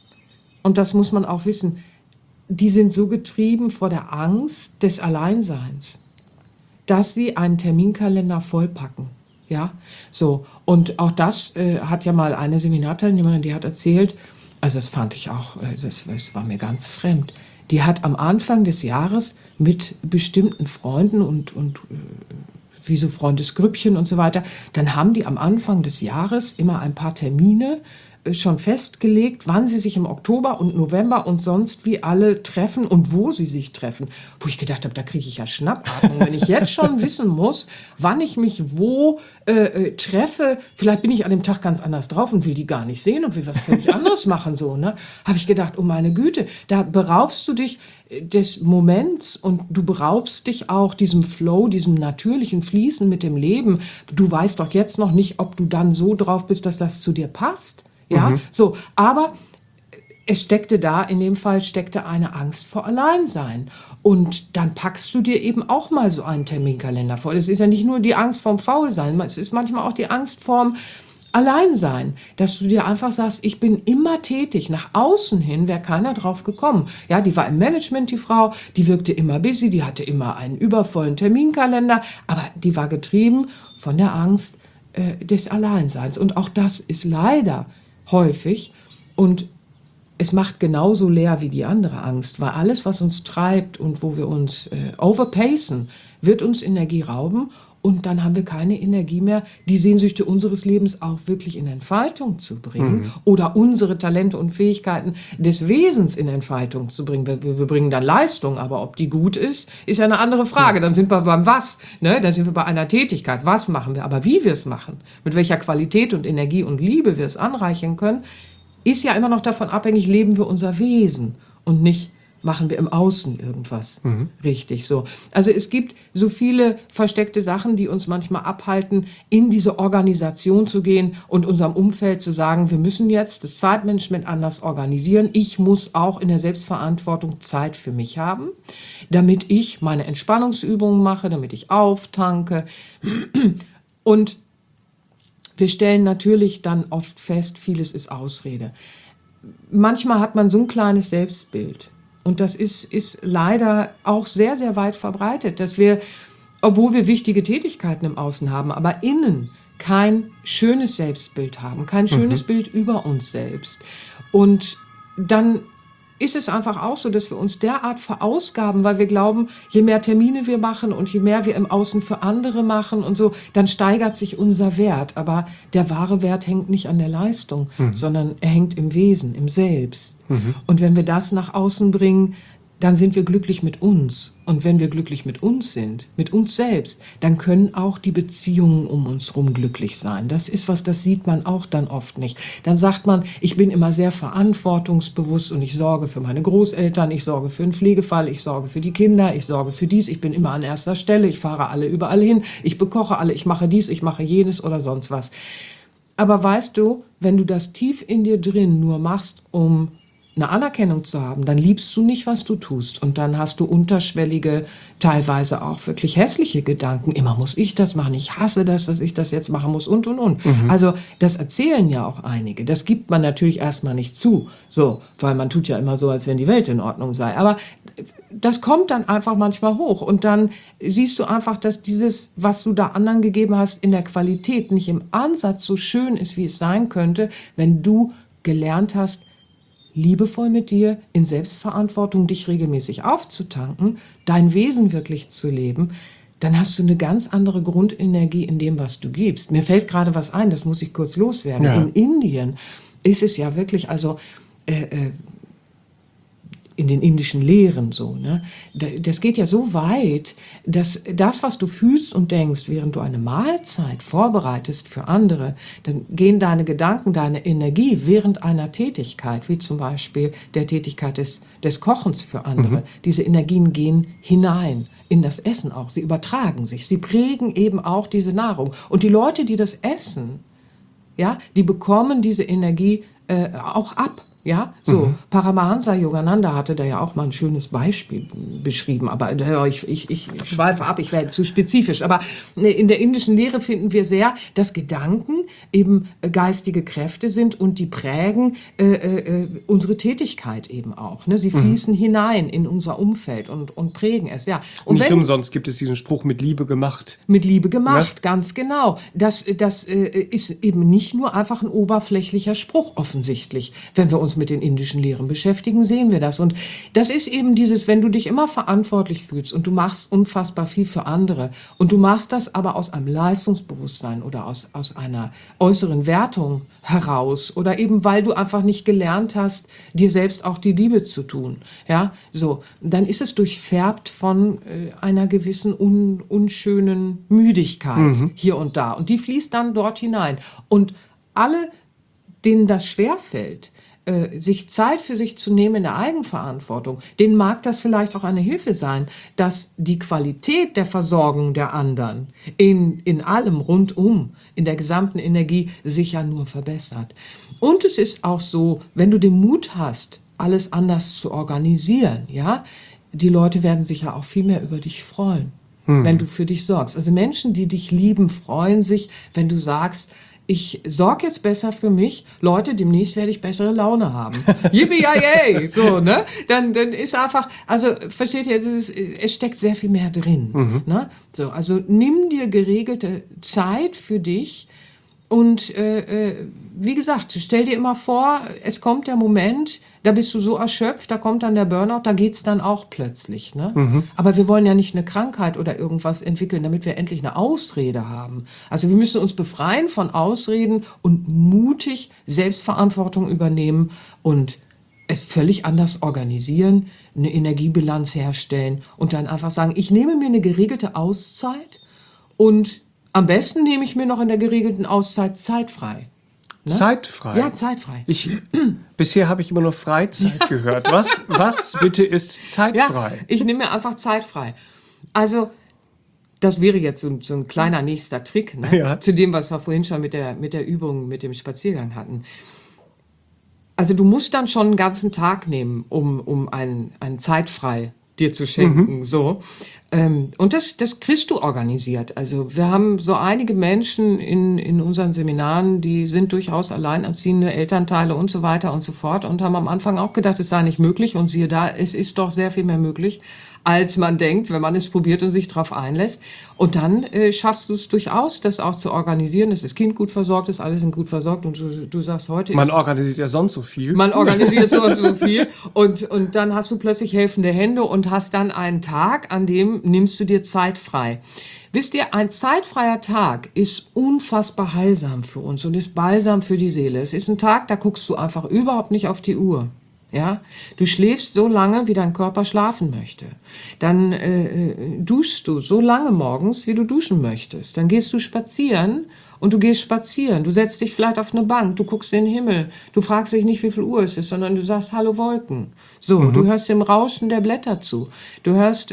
und das muss man auch wissen, die sind so getrieben vor der Angst des Alleinseins, dass sie einen Terminkalender vollpacken. Ja, so. Und auch das hat ja mal eine Seminarteilnehmerin, die hat erzählt, also das fand ich auch, das war mir ganz fremd. Die hat am Anfang des Jahres mit bestimmten Freunden und wie so Freundesgrüppchen und so weiter, dann haben die am Anfang des Jahres immer ein paar Termine schon festgelegt, wann sie sich im Oktober und November und sonst wie alle treffen und wo sie sich treffen. Wo ich gedacht habe, da kriege ich ja Schnappatmung, wenn ich jetzt schon wissen muss, wann ich mich wo treffe. Vielleicht bin ich an dem Tag ganz anders drauf und will die gar nicht sehen und will was völlig anderes machen. So, ne? Habe ich gedacht, oh meine Güte, da beraubst du dich des Moments und du beraubst dich auch diesem Flow, diesem natürlichen Fließen mit dem Leben. Du weißt doch jetzt noch nicht, ob du dann so drauf bist, dass das zu dir passt. Ja, so, aber es steckte da, in dem Fall steckte eine Angst vor Alleinsein. Und dann packst du dir eben auch mal so einen Terminkalender vor. Es ist ja nicht nur die Angst vorm Faulsein, es ist manchmal auch die Angst vorm Alleinsein, dass du dir einfach sagst, ich bin immer tätig. Nach außen hin wäre keiner drauf gekommen. Ja, die war im Management, die Frau, die wirkte immer busy, die hatte immer einen übervollen Terminkalender, aber die war getrieben von der Angst des Alleinseins. Und auch das ist leider häufig und es macht genauso leer wie die andere Angst, weil alles, was uns treibt und wo wir uns overpacen, wird uns Energie rauben und dann haben wir keine Energie mehr, die Sehnsüchte unseres Lebens auch wirklich in Entfaltung zu bringen oder unsere Talente und Fähigkeiten des Wesens in Entfaltung zu bringen. Wir bringen dann Leistung, aber ob die gut ist, ist ja eine andere Frage. Dann sind wir beim Was, ne? Dann sind wir bei einer Tätigkeit. Was machen wir? Aber wie wir es machen, mit welcher Qualität und Energie und Liebe wir es anreichern können, ist ja immer noch davon abhängig, leben wir unser Wesen und nicht machen wir im Außen irgendwas richtig so. Also es gibt so viele versteckte Sachen, die uns manchmal abhalten, in diese Organisation zu gehen und unserem Umfeld zu sagen, wir müssen jetzt das Zeitmanagement anders organisieren. Ich muss auch in der Selbstverantwortung Zeit für mich haben, damit ich meine Entspannungsübungen mache, damit ich auftanke. Und wir stellen natürlich dann oft fest, vieles ist Ausrede. Manchmal hat man so ein kleines Selbstbild. Und das ist leider auch sehr, sehr weit verbreitet, dass wir, obwohl wir wichtige Tätigkeiten im Außen haben, aber innen kein schönes Selbstbild haben, kein schönes Bild über uns selbst. Und dann ist es einfach auch so, dass wir uns derart verausgaben, weil wir glauben, je mehr Termine wir machen und je mehr wir im Außen für andere machen und so, dann steigert sich unser Wert. Aber der wahre Wert hängt nicht an der Leistung, sondern er hängt im Wesen, im Selbst. Und wenn wir das nach außen bringen, dann sind wir glücklich mit uns. Und wenn wir glücklich mit uns sind, mit uns selbst, dann können auch die Beziehungen um uns herum glücklich sein. Das ist was, das sieht man auch dann oft nicht. Dann sagt man, ich bin immer sehr verantwortungsbewusst und ich sorge für meine Großeltern, ich sorge für einen Pflegefall, ich sorge für die Kinder, ich sorge für dies, ich bin immer an erster Stelle, ich fahre alle überall hin, ich bekoche alle, ich mache dies, ich mache jenes oder sonst was. Aber weißt du, wenn du das tief in dir drin nur machst, um eine Anerkennung zu haben, dann liebst du nicht, was du tust. Und dann hast du unterschwellige, teilweise auch wirklich hässliche Gedanken. Immer muss ich das machen. Ich hasse das, dass ich das jetzt machen muss und. Also das erzählen ja auch einige. Das gibt man natürlich erstmal nicht zu. So, weil man tut ja immer so, als wenn die Welt in Ordnung sei. Aber das kommt dann einfach manchmal hoch. Und dann siehst du einfach, dass dieses, was du da anderen gegeben hast, in der Qualität nicht im Ansatz so schön ist, wie es sein könnte, wenn du gelernt hast, liebevoll mit dir, in Selbstverantwortung dich regelmäßig aufzutanken, dein Wesen wirklich zu leben, dann hast du eine ganz andere Grundenergie in dem, was du gibst. Mir fällt gerade was ein, das muss ich kurz loswerden. Ja. In Indien ist es ja wirklich, also in den indischen Lehren so, ne? Das geht ja so weit, dass das, was du fühlst und denkst, während du eine Mahlzeit vorbereitest für andere, dann gehen deine Gedanken, deine Energie während einer Tätigkeit, wie zum Beispiel der Tätigkeit des Kochens für andere, diese Energien gehen hinein in das Essen auch. Sie übertragen sich, sie prägen eben auch diese Nahrung. Und die Leute, die das essen, ja, die bekommen diese Energie auch ab. Ja, so. Paramahansa Yogananda hatte da ja auch mal ein schönes Beispiel beschrieben, aber ich schweife ab, ich werde zu spezifisch. Aber in der indischen Lehre finden wir sehr, dass Gedanken eben geistige Kräfte sind und die prägen unsere Tätigkeit eben auch. Ne? Sie fließen hinein in unser Umfeld und prägen es, ja. Und nicht umsonst gibt es diesen Spruch, mit Liebe gemacht. Mit Liebe gemacht, ja? Ganz genau. Das ist eben nicht nur einfach ein oberflächlicher Spruch offensichtlich, wenn wir uns mit den indischen Lehren beschäftigen, sehen wir das. Und das ist eben dieses, wenn du dich immer verantwortlich fühlst und du machst unfassbar viel für andere und du machst das aber aus einem Leistungsbewusstsein oder aus einer äußeren Wertung heraus oder eben weil du einfach nicht gelernt hast, dir selbst auch die Liebe zu tun, ja, so, dann ist es durchfärbt von einer gewissen unschönen Müdigkeit hier und da und die fließt dann dort hinein und alle, denen das schwerfällt, sich Zeit für sich zu nehmen in der Eigenverantwortung, denen mag das vielleicht auch eine Hilfe sein, dass die Qualität der Versorgung der anderen in allem rundum, in der gesamten Energie sich ja nur verbessert. Und es ist auch so, wenn du den Mut hast, alles anders zu organisieren, ja, die Leute werden sich ja auch viel mehr über dich freuen, wenn du für dich sorgst. Also Menschen, die dich lieben, freuen sich, wenn du sagst, ich sorge jetzt besser für mich. Leute, demnächst werde ich bessere Laune haben. Yippie-yay! So, ne? Dann ist einfach, also, versteht ihr, es steckt sehr viel mehr drin. Ne? So, also, nimm dir geregelte Zeit für dich und, wie gesagt, stell dir immer vor, es kommt der Moment, da bist du so erschöpft, da kommt dann der Burnout, da geht's dann auch plötzlich. Ne? Aber wir wollen ja nicht eine Krankheit oder irgendwas entwickeln, damit wir endlich eine Ausrede haben. Also wir müssen uns befreien von Ausreden und mutig Selbstverantwortung übernehmen und es völlig anders organisieren, eine Energiebilanz herstellen und dann einfach sagen, ich nehme mir eine geregelte Auszeit und am besten nehme ich mir noch in der geregelten Auszeit Zeit frei. Ne? Zeitfrei? Ja, zeitfrei. Bisher habe ich immer nur Freizeit gehört. Was bitte ist zeitfrei? Ja, ich nehme mir einfach Zeit frei. Also, das wäre jetzt so ein kleiner nächster Trick, ne? Ja. Zu dem, was wir vorhin schon mit der Übung, mit dem Spaziergang hatten. Also, du musst dann schon einen ganzen Tag nehmen, um einen zeitfrei dir zu schenken, so. Und das kriegst du organisiert. Also wir haben so einige Menschen in unseren Seminaren, die sind durchaus alleinerziehende Elternteile und so weiter und so fort und haben am Anfang auch gedacht, es sei nicht möglich und siehe da, es ist doch sehr viel mehr möglich, als man denkt, wenn man es probiert und sich darauf einlässt. Und dann schaffst du es durchaus, das auch zu organisieren, dass das Kind gut versorgt ist, alle sind gut versorgt und du sagst, heute Man organisiert ja sonst so viel. Man organisiert so viel und dann hast du plötzlich helfende Hände und hast dann einen Tag, an dem nimmst du dir Zeit frei. Wisst ihr, ein zeitfreier Tag ist unfassbar heilsam für uns und ist balsam für die Seele. Es ist ein Tag, da guckst du einfach überhaupt nicht auf die Uhr. Ja, du schläfst so lange, wie dein Körper schlafen möchte. Dann duschst du so lange morgens, wie du duschen möchtest. Dann gehst du spazieren und du gehst spazieren. Du setzt dich vielleicht auf eine Bank, du guckst in den Himmel. Du fragst dich nicht, wie viel Uhr es ist, sondern du sagst, hallo Wolken. So, du hörst dem Rauschen der Blätter zu. Du hörst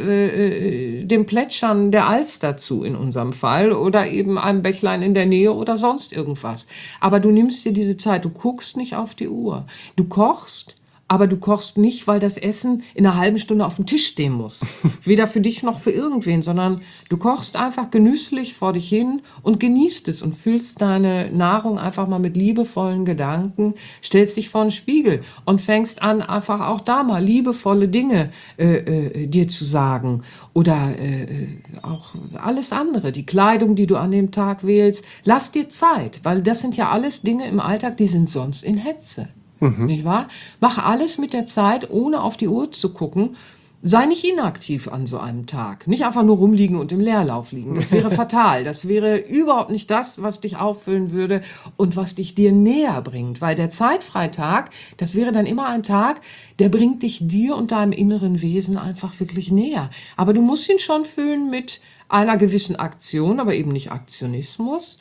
dem Plätschern der Alster zu in unserem Fall oder eben einem Bächlein in der Nähe oder sonst irgendwas. Aber du nimmst dir diese Zeit, du guckst nicht auf die Uhr. Du kochst, aber du kochst nicht, weil das Essen in einer halben Stunde auf dem Tisch stehen muss. Weder für dich noch für irgendwen, sondern du kochst einfach genüsslich vor dich hin und genießt es und füllst deine Nahrung einfach mal mit liebevollen Gedanken, stellst dich vor den Spiegel und fängst an, einfach auch da mal liebevolle Dinge dir zu sagen oder auch alles andere, die Kleidung, die du an dem Tag wählst. Lass dir Zeit, weil das sind ja alles Dinge im Alltag, die sind sonst in Hetze. Nicht wahr? Mach alles mit der Zeit, ohne auf die Uhr zu gucken. Sei nicht inaktiv an so einem Tag. Nicht einfach nur rumliegen und im Leerlauf liegen. Das wäre fatal. Das wäre überhaupt nicht das, was dich auffüllen würde und was dich dir näher bringt. Weil der Zeitfreitag, das wäre dann immer ein Tag, der bringt dich dir und deinem inneren Wesen einfach wirklich näher. Aber du musst ihn schon füllen mit einer gewissen Aktion, aber eben nicht Aktionismus.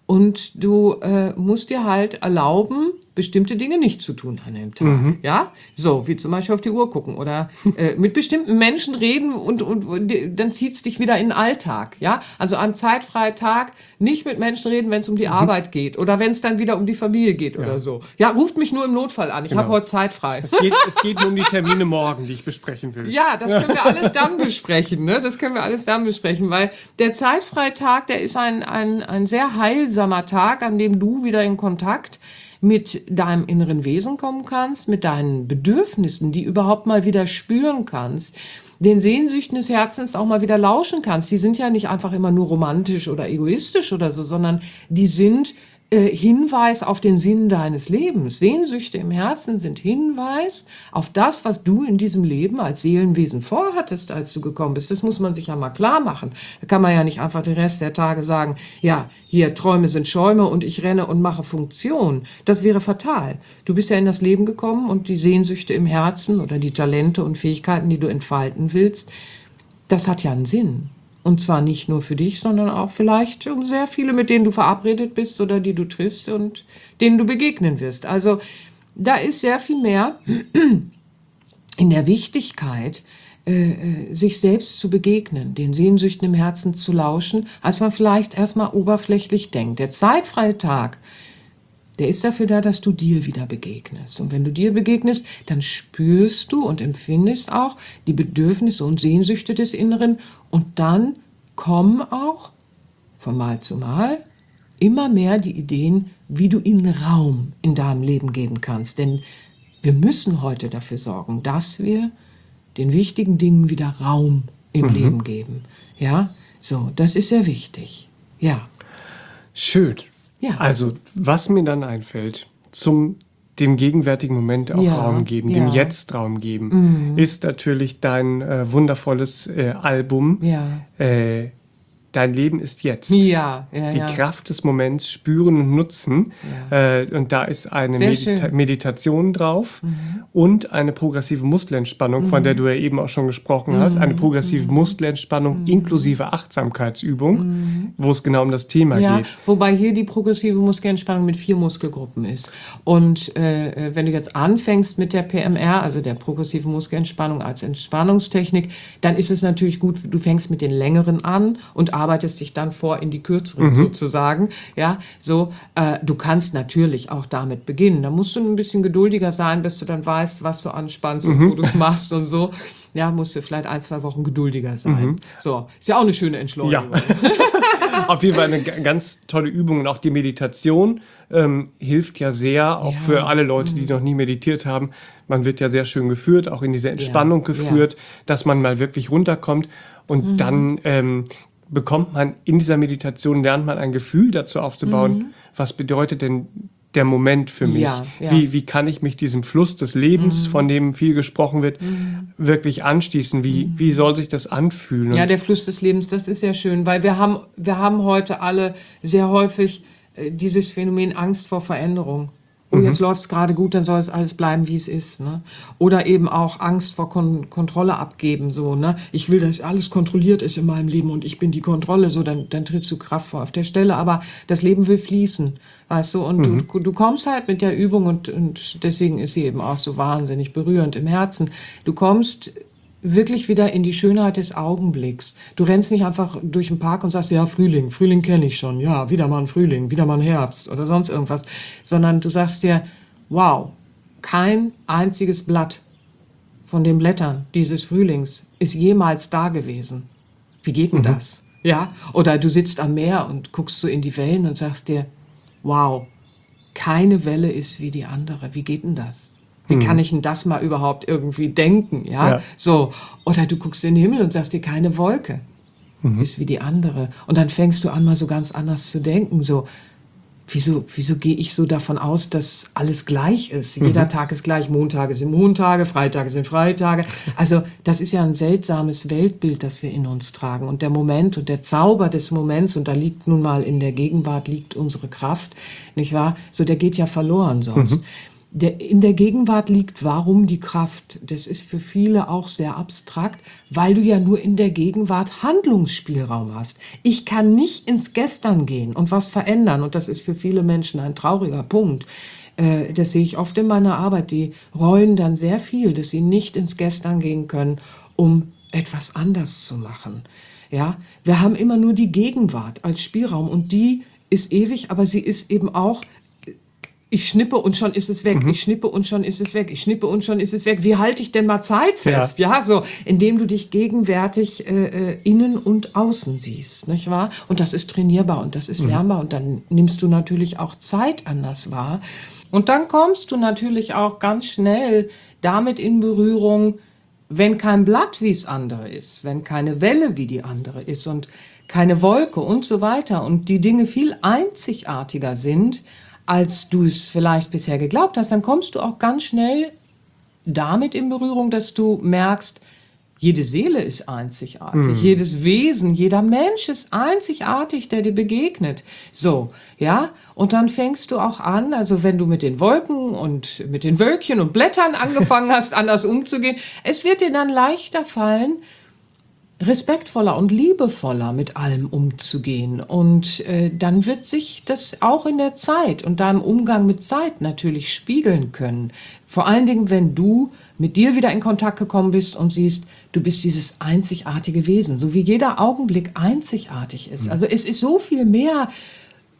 Und du musst dir halt erlauben, bestimmte Dinge nicht zu tun an dem Tag. Ja, so wie zum Beispiel auf die Uhr gucken oder mit bestimmten Menschen reden und dann zieht's dich wieder in den Alltag. Ja, also am zeitfreien Tag nicht mit Menschen reden, wenn es um die Arbeit geht oder wenn es dann wieder um die Familie geht oder so. Ja, ruft mich nur im Notfall an. Ich habe heute Zeit frei. Es geht nur um die Termine morgen, die ich besprechen will. Ja, das können wir alles dann besprechen. Ne? Das können wir alles dann besprechen, weil der zeitfreie Tag, der ist ein sehr heilsamer Tag, an dem du wieder in Kontakt mit deinem inneren Wesen kommen kannst, mit deinen Bedürfnissen, die überhaupt mal wieder spüren kannst, den Sehnsüchten des Herzens auch mal wieder lauschen kannst. Die sind ja nicht einfach immer nur romantisch oder egoistisch oder so, sondern die sind Hinweis auf den Sinn deines Lebens. Sehnsüchte im Herzen sind Hinweis auf das, was du in diesem Leben als Seelenwesen vorhattest, als du gekommen bist. Das muss man sich ja mal klar machen. Da kann man ja nicht einfach den Rest der Tage sagen, ja, hier Träume sind Schäume und ich renne und mache Funktion. Das wäre fatal. Du bist ja in das Leben gekommen und die Sehnsüchte im Herzen oder die Talente und Fähigkeiten, die du entfalten willst, das hat ja einen Sinn. Und zwar nicht nur für dich, sondern auch vielleicht um sehr viele, mit denen du verabredet bist oder die du triffst und denen du begegnen wirst. Also da ist sehr viel mehr in der Wichtigkeit, sich selbst zu begegnen, den Sehnsüchten im Herzen zu lauschen, als man vielleicht erstmal oberflächlich denkt. Der zeitfreie Tag, der ist dafür da, dass du dir wieder begegnest. Und wenn du dir begegnest, dann spürst du und empfindest auch die Bedürfnisse und Sehnsüchte des Inneren. Und dann kommen auch von Mal zu Mal immer mehr die Ideen, wie du ihnen Raum in deinem Leben geben kannst. Denn wir müssen heute dafür sorgen, dass wir den wichtigen Dingen wieder Raum im Leben geben. Ja, so, das ist sehr wichtig. Ja. Schön. Ja. Also, was mir dann einfällt, dem gegenwärtigen Moment auch Raum geben, dem Jetzt Raum geben, ist natürlich dein wundervolles Album. Ja. Dein Leben ist jetzt. Ja, Die Kraft des Moments spüren und nutzen. Ja. Und da ist eine Sehr Meditation drauf und eine progressive Muskelentspannung, von der du ja eben auch schon gesprochen hast. Eine progressive Muskelentspannung inklusive Achtsamkeitsübung, wo es genau um das Thema geht. Wobei hier die progressive Muskelentspannung mit 4 Muskelgruppen ist. Und wenn du jetzt anfängst mit der PMR, also der progressiven Muskelentspannung als Entspannungstechnik, dann ist es natürlich gut, du fängst mit den längeren an und arbeitest dich dann vor in die kürzeren sozusagen. Ja, so, du kannst natürlich auch damit beginnen. Da musst du ein bisschen geduldiger sein, bis du dann weißt, was du anspannst und wo du es machst und so. Ja, musst du vielleicht 1-2 Wochen geduldiger sein. So, ist ja auch eine schöne Entschleunigung. Ja. Auf jeden Fall eine ganz tolle Übung. Und auch die Meditation hilft ja sehr, auch für alle Leute, die noch nie meditiert haben. Man wird ja sehr schön geführt, auch in diese Entspannung geführt, dass man mal wirklich runterkommt. Und dann bekommt man in dieser Meditation, lernt man ein Gefühl dazu aufzubauen, was bedeutet denn der Moment für mich? Ja. Wie kann ich mich diesem Fluss des Lebens, von dem viel gesprochen wird, wirklich anschließen? Wie soll sich das anfühlen? Ja, der Fluss des Lebens, das ist sehr schön, weil wir haben heute alle sehr häufig dieses Phänomen Angst vor Veränderung. Oh, jetzt läuft es gerade gut, dann soll es alles bleiben, wie es ist. Ne? Oder eben auch Angst vor Kontrolle abgeben. So, ne? Ich will, dass alles kontrolliert ist in meinem Leben und ich bin die Kontrolle. So, dann trittst du kraftvoll auf der Stelle. Aber das Leben will fließen, weißt du. Und du kommst halt mit der Übung und deswegen ist sie eben auch so wahnsinnig berührend im Herzen. Du kommst wirklich wieder in die Schönheit des Augenblicks. Du rennst nicht einfach durch den Park und sagst, ja, Frühling kenne ich schon, ja, wieder mal ein Frühling, wieder mal ein Herbst oder sonst irgendwas, sondern du sagst dir, wow, kein einziges Blatt von den Blättern dieses Frühlings ist jemals da gewesen. Wie geht denn das? Ja? Oder du sitzt am Meer und guckst so in die Wellen und sagst dir, wow, keine Welle ist wie die andere. Wie geht denn das? Wie kann ich denn das mal überhaupt irgendwie denken? Ja? So. Oder du guckst in den Himmel und sagst dir, keine Wolke ist wie die andere. Und dann fängst du an, mal so ganz anders zu denken. So, wieso gehe ich so davon aus, dass alles gleich ist? Jeder Tag ist gleich. Montage sind Montage, Freitage sind Freitage. Also das ist ja ein seltsames Weltbild, das wir in uns tragen. Und der Moment und der Zauber des Moments, und da liegt nun mal in der Gegenwart liegt unsere Kraft, nicht wahr? So, der geht ja verloren sonst. In der Gegenwart liegt warum die Kraft. Das ist für viele auch sehr abstrakt, weil du ja nur in der Gegenwart Handlungsspielraum hast. Ich kann nicht ins Gestern gehen und was verändern. Und das ist für viele Menschen ein trauriger Punkt. Das sehe ich oft in meiner Arbeit. Die reuen dann sehr viel, dass sie nicht ins Gestern gehen können, um etwas anders zu machen. Ja, wir haben immer nur die Gegenwart als Spielraum und die ist ewig, aber sie ist eben auch, ich schnippe und schon ist es weg. Ich schnippe und schon ist es weg. Ich schnippe und schon ist es weg. Wie halte ich denn mal Zeit fest? Ja, so, indem du dich gegenwärtig innen und außen siehst, nicht wahr? Und das ist trainierbar und das ist lernbar und dann nimmst du natürlich auch Zeit anders wahr. Und dann kommst du natürlich auch ganz schnell damit in Berührung, wenn kein Blatt wie das andere ist, wenn keine Welle wie die andere ist und keine Wolke und so weiter und die Dinge viel einzigartiger sind, als du es vielleicht bisher geglaubt hast, dann kommst du auch ganz schnell damit in Berührung, dass du merkst, jede Seele ist einzigartig, jedes Wesen, jeder Mensch ist einzigartig, der dir begegnet. So, ja, und dann fängst du auch an, also wenn du mit den Wolken und mit den Wölkchen und Blättern angefangen hast, anders umzugehen, es wird dir dann leichter fallen, respektvoller und liebevoller mit allem umzugehen. Und dann wird sich das auch in der Zeit und deinem Umgang mit Zeit natürlich spiegeln können. Vor allen Dingen, wenn du mit dir wieder in Kontakt gekommen bist und siehst, du bist dieses einzigartige Wesen, so wie jeder Augenblick einzigartig ist. Also es ist so viel mehr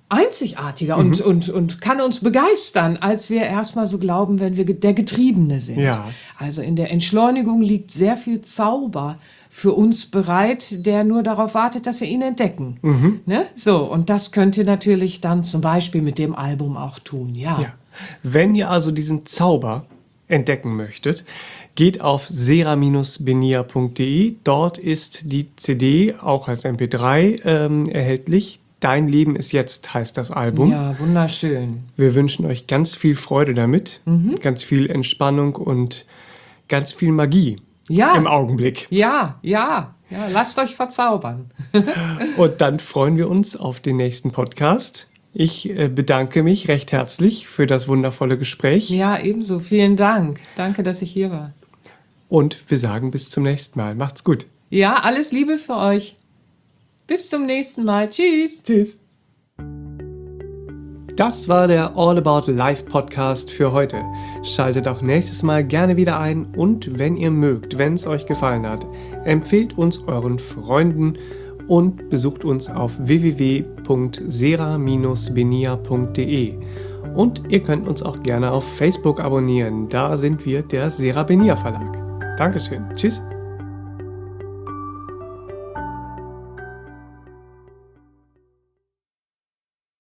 einzigartiger und kann uns begeistern, als wir erstmal so glauben, wenn wir der Getriebene sind. Ja. Also in der Entschleunigung liegt sehr viel Zauber für uns bereit, der nur darauf wartet, dass wir ihn entdecken. Ne? So, und das könnt ihr natürlich dann zum Beispiel mit dem Album auch tun. Ja. Wenn ihr also diesen Zauber entdecken möchtet, geht auf sera-benia.de. Dort ist die CD auch als MP3 erhältlich. Dein Leben ist jetzt heißt das Album. Ja, wunderschön. Wir wünschen euch ganz viel Freude damit, ganz viel Entspannung und ganz viel Magie im Augenblick. Ja, lasst euch verzaubern. Und dann freuen wir uns auf den nächsten Podcast. Ich bedanke mich recht herzlich für das wundervolle Gespräch. Ja, ebenso. Vielen Dank. Danke, dass ich hier war. Und wir sagen bis zum nächsten Mal. Macht's gut. Ja, alles Liebe für euch. Bis zum nächsten Mal. Tschüss. Tschüss. Das war der All About Life Podcast für heute. Schaltet auch nächstes Mal gerne wieder ein und wenn ihr mögt, wenn es euch gefallen hat, empfehlt uns euren Freunden und besucht uns auf www.sera-benia.de. Und ihr könnt uns auch gerne auf Facebook abonnieren. Da sind wir der Sera Benia Verlag. Dankeschön. Tschüss.